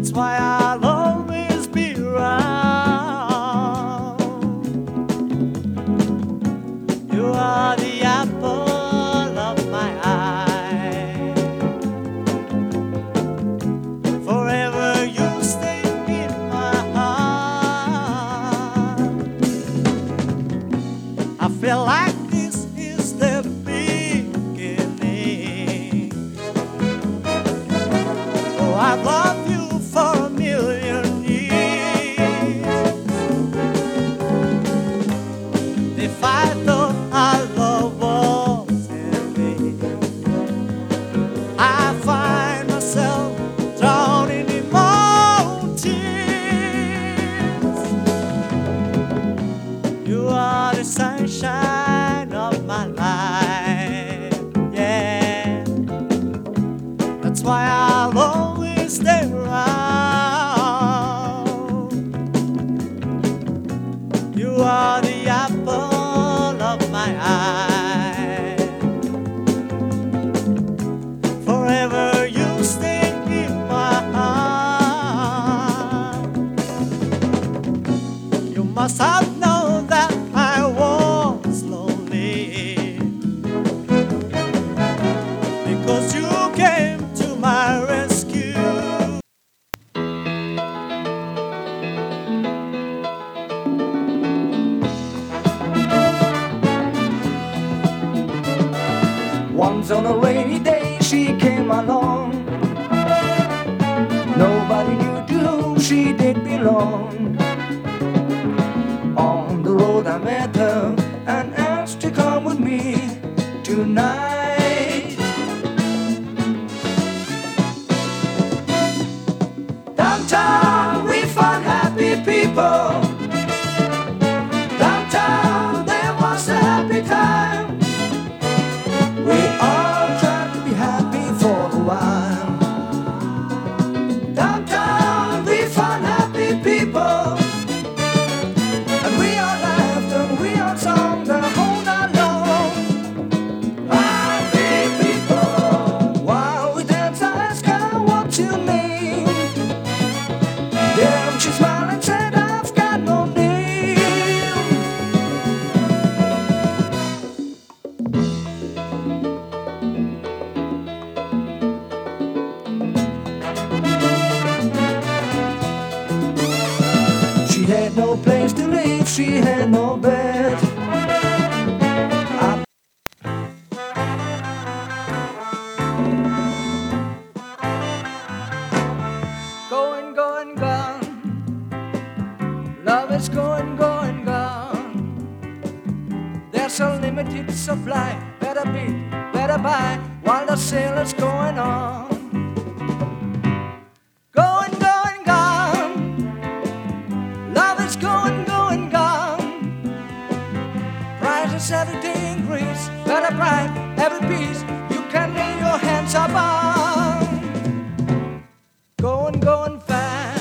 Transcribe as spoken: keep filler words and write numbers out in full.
why I'll always be around. You are the apple of my eye. Forever you stay in my heart. I feel like this is the beginning. Oh, I've loved you for a million years. If I thought our love was ending, I find myself drowning in more tears. You are the sunshine of my life, yeah. That's why I'll always stay around. You are the apple of my eye. Forever you stay in my heart. You must have known that I was lonely, because you came to my rescue. Once on a rainy day she came along. Nobody knew to whom she did belong. On the road I met her and asked to come with me tonight. Downtown we found happy people. Downtown there was a happy time. We all tried to be happy for a while. Downtown we found happy people, and we all laughed and we all sang the whole night long. Happy people. While we danced I asked her what's your name. Then she smiled and said I've got no name. She had no place to live, she had no bed. I Going, going, gone. Love is going, going, gone. There's a limited supply. Better be, better buy while the sale is going on. Going, going, gone. Love is going, going, gone. Prices every day increase. Better buy every piece you can lay your hands upon. Going, going fast.